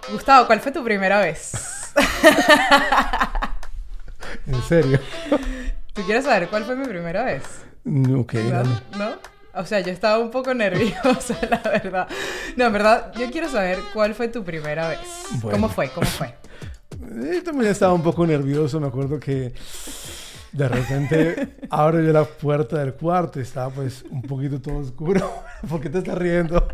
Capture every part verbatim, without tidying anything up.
Gustavo, ¿cuál fue tu primera vez? ¿En serio? ¿Tú quieres saber cuál fue mi primera vez? Mm, Ok, ¿No? dale. ¿No? O sea, yo estaba un poco nerviosa, la verdad. No, en verdad, yo quiero saber cuál fue tu primera vez. Bueno. ¿Cómo fue? ¿Cómo fue? Yo también estaba un poco nervioso. Me acuerdo que de repente abro yo la puerta del cuarto y estaba pues un poquito todo oscuro. ¿Por qué te estás riendo?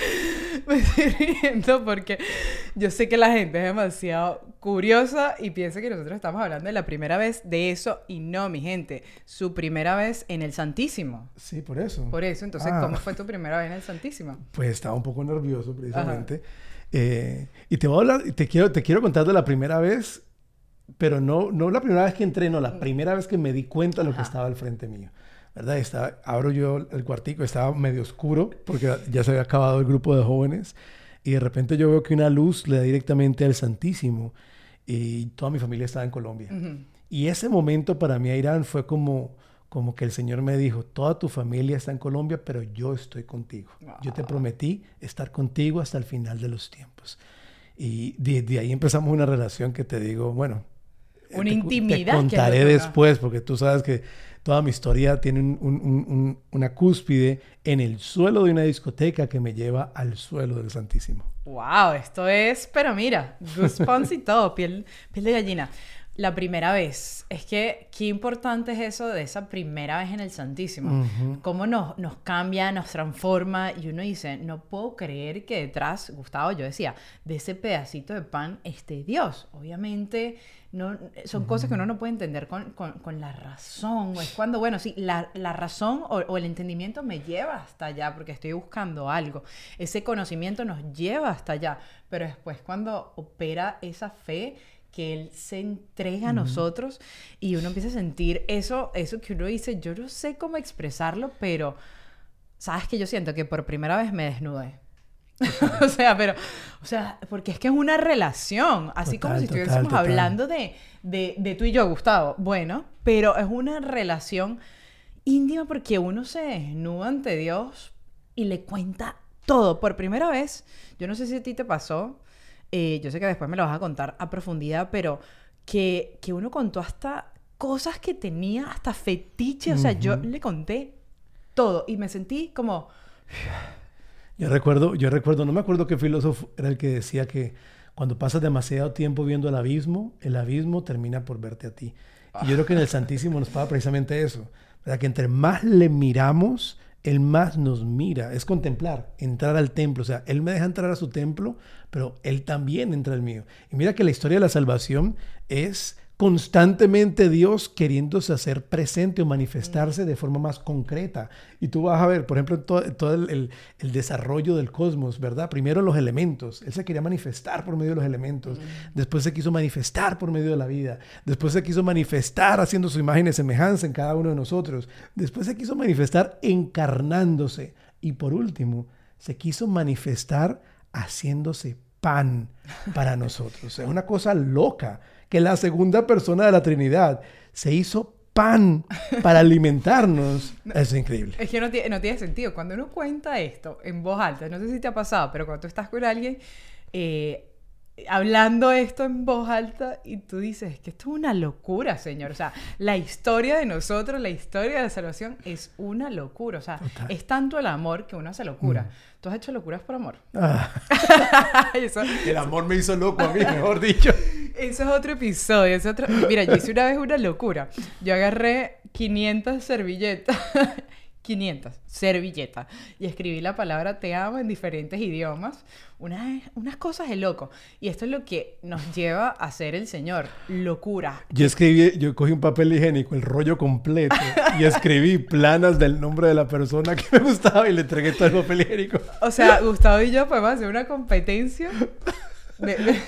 Me estoy riendo porque yo sé que la gente es demasiado curiosa y piensa que nosotros estamos hablando de la primera vez de eso y no, mi gente. Su primera vez en el Santísimo. Sí, por eso. Por eso, entonces, Ah. ¿cómo fue tu primera vez en el Santísimo? Pues estaba un poco nervioso precisamente. Eh, y te voy a hablar, te quiero, te quiero contar de la primera vez, pero no, no la primera vez que entré, no, la primera vez que me di cuenta de lo que Ajá. estaba al frente mío. ¿Verdad? Estaba, abro yo el cuartico, estaba medio oscuro porque ya se había acabado el grupo de jóvenes y de repente yo veo que una luz le da directamente al Santísimo y toda mi familia estaba en Colombia. Ujú. Y ese momento para mí, Irán, fue como, como que el Señor me dijo, toda tu familia está en Colombia, pero yo estoy contigo. Yo te prometí estar contigo hasta el final de los tiempos. Y de, de ahí empezamos una relación que te digo, bueno, Una te, intimidad te que es lo contaré que uno- después, porque tú sabes que toda mi historia tiene un- un- un- un- una cúspide en el suelo de una discoteca que me lleva al suelo del Santísimo. Wow, esto es, pero mira, goosebumps y todo, piel, piel de gallina. La primera vez, es que qué importante es eso de esa primera vez en el Santísimo. Ujú. Cómo nos, nos cambia, nos transforma y uno dice, no puedo creer que detrás, Gustavo, yo decía, de ese pedacito de pan esté Dios. Obviamente no, son cosas que uno no puede entender con, con, con la razón. Es cuando, bueno, sí, la, la razón o, o el entendimiento me lleva hasta allá porque estoy buscando algo. Ese conocimiento nos lleva hasta allá. Pero después cuando opera esa fe, que Él se entrega a nosotros y uno empieza a sentir eso, eso que uno dice, yo no sé cómo expresarlo, pero sabes que yo siento que por primera vez me desnudé. O sea, pero, o sea, porque es que es una relación, así como Total, si total, estuviésemos total. hablando de, de, de tú y yo, Gustavo. Bueno, pero es una relación íntima porque uno se desnuda ante Dios y le cuenta todo. Por primera vez, yo no sé si a ti te pasó, eh, yo sé que después me lo vas a contar a profundidad, pero que, que uno contó hasta cosas que tenía, hasta fetiche. O sea, yo Ujú. le conté todo y me sentí como... Yo recuerdo, yo recuerdo, no me acuerdo qué filósofo era el que decía que cuando pasas demasiado tiempo viendo el abismo, el abismo termina por verte a ti. Y yo creo que en el Santísimo nos pasa precisamente eso, ¿verdad? Que entre más le miramos, Él más nos mira. Es contemplar, entrar al templo. O sea, Él me deja entrar a su templo, pero Él también entra al mío. Y mira que la historia de la salvación es constantemente Dios queriéndose hacer presente o manifestarse de forma más concreta. Y tú vas a ver, por ejemplo, todo, todo el, el, el desarrollo del cosmos, ¿verdad? Primero los elementos. Él se quería manifestar por medio de los elementos. Después se quiso manifestar por medio de la vida. Después se quiso manifestar haciendo su imagen y semejanza en cada uno de nosotros. Después se quiso manifestar encarnándose. Y por último, se quiso manifestar haciéndose pan para nosotros. Es una cosa loca que la segunda persona de la Trinidad se hizo pan para alimentarnos. Es increíble. Es que no tiene, no tiene sentido. Cuando uno cuenta esto en voz alta, no sé si te ha pasado, pero cuando tú estás con alguien eh, hablando esto en voz alta y tú dices, es que esto es una locura, Señor. O sea, la historia de nosotros, la historia de la salvación es una locura. O sea, Total. es tanto el amor que uno hace locura. Mm. ¿Tú has hecho locuras por amor? Ah, Eso, el amor me hizo loco a mí, mejor dicho. Eso es otro episodio, es otro... Mira, yo hice una vez una locura. Yo agarré quinientas servilletas, quinientas servilletas, y escribí la palabra te amo en diferentes idiomas. Unas, unas cosas de loco. Y esto es lo que nos lleva a ser el Señor. Locura. Yo escribí, yo cogí un papel higiénico, el rollo completo, y escribí planas del nombre de la persona que me gustaba y le entregué todo el papel higiénico. O sea, Gustavo y yo podemos hacer una competencia de... de-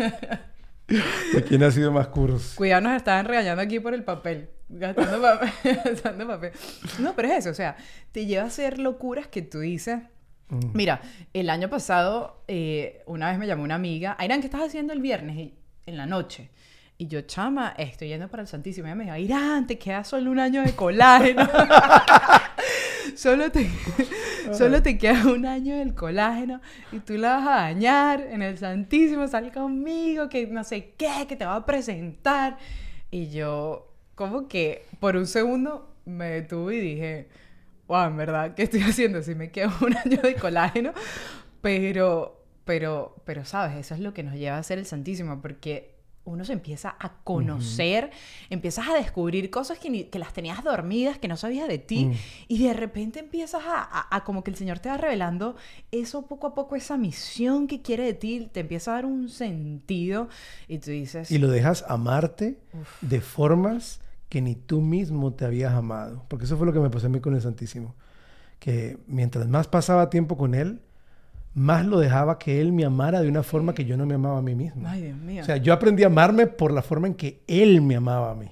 ¿De quién ha sido más curros? Cuidado, nos estaban regañando aquí por el papel. Gastando papel. Gastando papel. No, pero es eso. O sea, te lleva a hacer locuras que tú dices... Mm. Mira, el año pasado, eh, una vez me llamó una amiga. Irán, ¿qué estás haciendo el viernes? Y- en la noche. Y yo, chama, estoy yendo para el Santísimo. Y ella me dijo, Irán, te queda solo un año de colágeno. Solo te, Solo te queda un año del colágeno y tú la vas a dañar en el Santísimo, sal conmigo, que no sé qué, que te va a presentar. Y yo, como que por un segundo me detuve y dije, wow, en verdad, ¿qué estoy haciendo? Si me queda un año de colágeno. Pero, pero, pero, ¿sabes? Eso es lo que nos lleva a ser el Santísimo, porque uno se empieza a conocer, uh-huh. empiezas a descubrir cosas que, ni, que las tenías dormidas, que no sabías de ti, uh-huh. y de repente empiezas a, a, a como que el Señor te va revelando eso poco a poco, esa misión que quiere de ti, te empieza a dar un sentido, y tú dices... Y lo dejas amarte uf. de formas que ni tú mismo te habías amado, porque eso fue lo que me pasó a mí con el Santísimo, que mientras más pasaba tiempo con Él, más lo dejaba que Él me amara de una forma que yo no me amaba a mí mismo. Ay, Dios mío. O sea, yo aprendí a amarme por la forma en que Él me amaba a mí.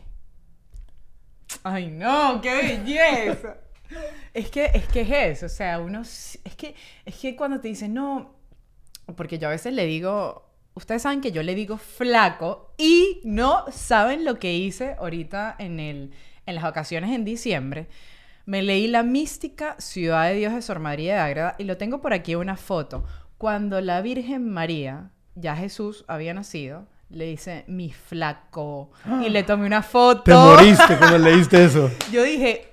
Ay, no, qué belleza. es que es que es eso, o sea, uno es que es que cuando te dicen no, porque yo a veces le digo, ustedes saben que yo le digo flaco y no saben lo que hice ahorita en el en las vacaciones en diciembre. Me leí La mística Ciudad de Dios de Sor María de Ágreda y lo tengo por aquí una foto. Cuando la Virgen María, ya Jesús había nacido, le dice, mi flaco. Y le tomé una foto. Te moriste cuando leíste eso. Yo dije,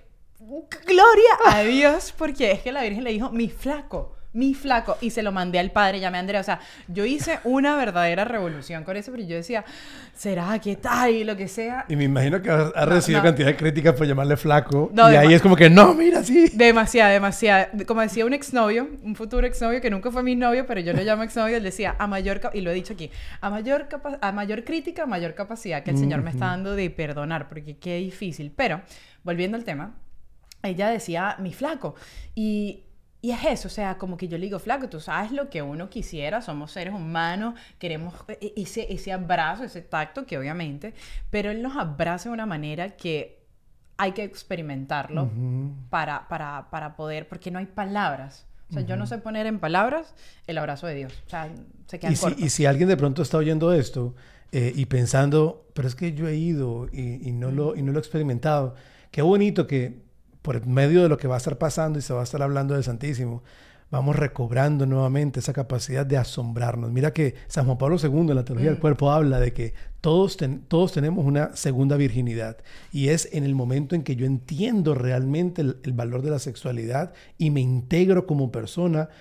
gloria a Dios, porque es que la Virgen le dijo, mi flaco. Mi flaco, y se lo mandé al padre, llamé a Andrea, o sea, yo hice una verdadera revolución con eso, pero yo decía, ¿será que tal? Y lo que sea. Y me imagino que has ha recibido no, no. cantidad de críticas por llamarle flaco, no, y ahí es como que, no, mira, sí. Demasiada, demasiada. Como decía un exnovio, un futuro exnovio que nunca fue mi novio, pero yo lo llamo exnovio, él decía, a mayor, y lo he dicho aquí, a mayor, capa a mayor crítica, mayor capacidad que el mm-hmm. Señor me está dando de perdonar, porque qué difícil. Pero, volviendo al tema, ella decía, mi flaco, y... Y es eso, o sea, como que yo le digo, flaco, tú sabes lo que uno quisiera, somos seres humanos, queremos ese, ese abrazo, ese tacto, que obviamente, pero él nos abraza de una manera que hay que experimentarlo uh-huh. para, para, para poder, porque no hay palabras. O sea, uh-huh. yo no sé poner en palabras el abrazo de Dios. O sea, se quedan y si, cortos. Y si alguien de pronto está oyendo esto eh, y pensando, pero es que yo he ido y, y, no uh-huh. lo, y no lo he experimentado, qué bonito que... por medio de lo que va a estar pasando y se va a estar hablando del Santísimo, vamos recobrando nuevamente esa capacidad de asombrarnos. Mira que San Juan Pablo segundo en la Teología mm. del Cuerpo habla de que todos, ten, todos tenemos una segunda virginidad y es en el momento en que yo entiendo realmente el, el valor de la sexualidad y me integro como persona.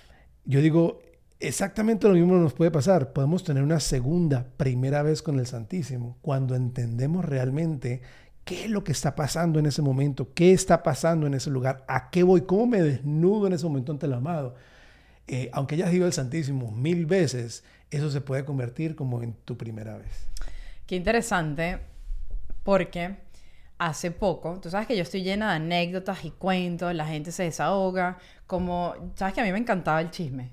Yo digo, exactamente lo mismo nos puede pasar. Podemos tener una segunda, primera vez con el Santísimo cuando entendemos realmente ¿qué es lo que está pasando en ese momento? ¿Qué está pasando en ese lugar? ¿A qué voy? ¿Cómo me desnudo en ese momento ante el amado? Eh, aunque hayas ido al Santísimo mil veces, eso se puede convertir como en tu primera vez. Qué interesante, porque hace poco, tú sabes que yo estoy llena de anécdotas y cuentos, la gente se desahoga, como, sabes que a mí me encantaba el chisme.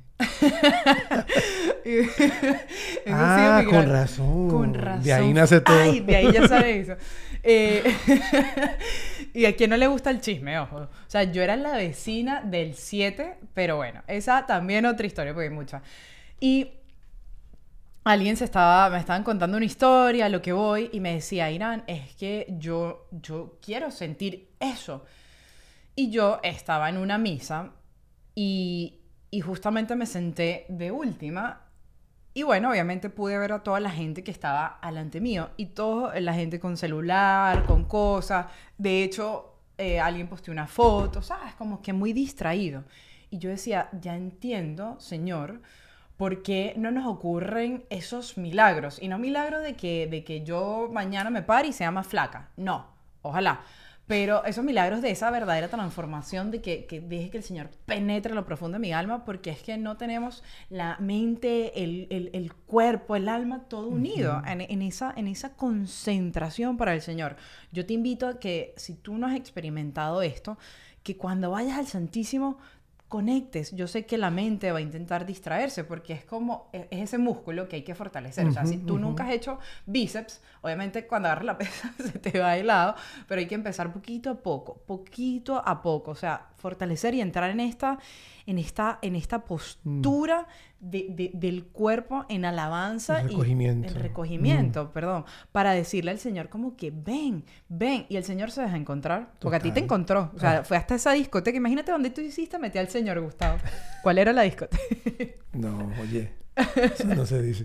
ah, con razón. Con razón. De ahí nace todo. Ay, de ahí ya sabes eso. Eh, y a quien no le gusta el chisme, ojo. O sea, yo era la vecina del siete, pero bueno, esa también otra historia, porque hay muchas. Y alguien se estaba, me estaban contando una historia, a lo que voy, y me decía, Irán, es que yo, yo quiero sentir eso. Y yo estaba en una misa y... Y justamente me senté de última. Y bueno, obviamente pude ver a toda la gente que estaba alante mío. Y toda la gente con celular, con cosas. De hecho, eh, alguien posteó una foto, ¿sabes? Como que muy distraído. Y yo decía, ya entiendo, Señor, por qué no nos ocurren esos milagros. Y no milagros de que, de que yo mañana me pare y sea más flaca. No, ojalá. Pero esos milagros de esa verdadera transformación, de que, que deje que el Señor penetre lo profundo de mi alma, porque es que no tenemos la mente, el, el, el cuerpo, el alma, todo unido uh-huh. en, en, esa, en esa concentración para el Señor. Yo te invito a que, si tú no has experimentado esto, que cuando vayas al Santísimo, conectes. Yo sé que la mente va a intentar distraerse porque es como, es ese músculo que hay que fortalecer. Uh-huh, o sea, si tú uh-huh. nunca has hecho bíceps, obviamente cuando agarras la pesa se te va de lado, pero hay que empezar poquito a poco, poquito a poco. O sea, fortalecer y entrar en esta, en esta, en esta postura mm. de, de, del cuerpo en alabanza el recogimiento. y el recogimiento, mm. perdón, para decirle al Señor como que ven, ven, y el Señor se deja encontrar, porque Total. A ti te encontró. O sea, ah. fue hasta esa discoteca. Imagínate donde tú hiciste, metí al Señor señor Gustavo? ¿Cuál era la discoteca? No, oye, eso no se dice.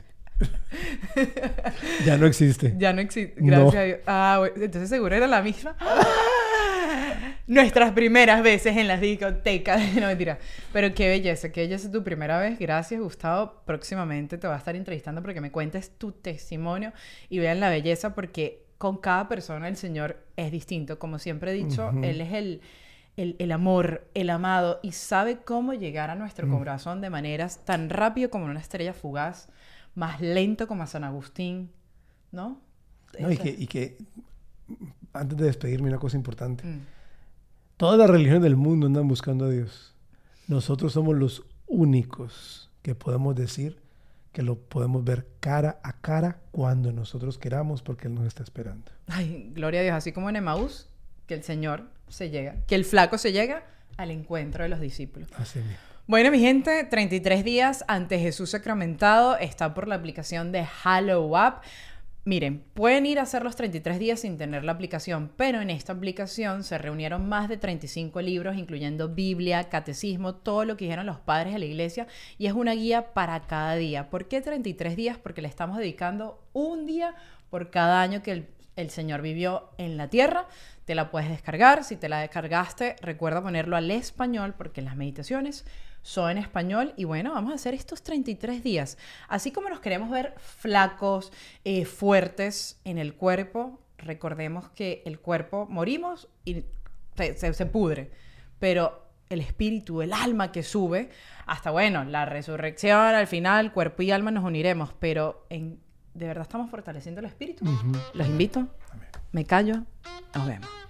Ya no existe. Ya no existe, gracias No. a Dios. Ah, bueno, entonces seguro era la misma. Nuestras primeras veces en las discotecas. No, mentira. Pero qué belleza, qué belleza tu primera vez. Gracias, Gustavo. Próximamente te voy a estar entrevistando para que me cuentes tu testimonio y vean la belleza, porque con cada persona el Señor es distinto. Como siempre he dicho, Ujú. Él es el, el, el amor, el amado, y sabe cómo llegar a nuestro Mm. corazón de maneras tan rápido como una estrella fugaz, más lento como a San Agustín, ¿no? No, y Eso que, es. y que, antes de despedirme, una cosa importante. Mm. Todas las religiones del mundo andan buscando a Dios. Nosotros somos los únicos que podemos decir que lo podemos ver cara a cara cuando nosotros queramos, porque Él nos está esperando. Ay, gloria a Dios, así como en Emaús, que el Señor se llega, que el flaco se llega al encuentro de los discípulos. Así mismo. Bueno, mi gente, treinta y tres días ante Jesús sacramentado está por la aplicación de Hallow App. Miren, pueden ir a hacer los treinta y tres días sin tener la aplicación, pero en esta aplicación se reunieron más de treinta y cinco libros, incluyendo Biblia, catecismo, todo lo que dijeron los padres de la iglesia, y es una guía para cada día. ¿Por qué treinta y tres días? Porque le estamos dedicando un día por cada año que el, el Señor vivió en la tierra. Te la puedes descargar. Si te la descargaste, recuerda ponerlo al español, porque las meditaciones son en español. Y bueno, vamos a hacer estos treinta y tres días. Así como nos queremos ver flacos, eh, fuertes en el cuerpo, recordemos que el cuerpo morimos y se, se, se pudre. Pero el espíritu, el alma que sube, hasta bueno, la resurrección, al final, cuerpo y alma nos uniremos. Pero en, de verdad estamos fortaleciendo el espíritu. Ujú. Los invito. Amén. Me callo. Nos vemos.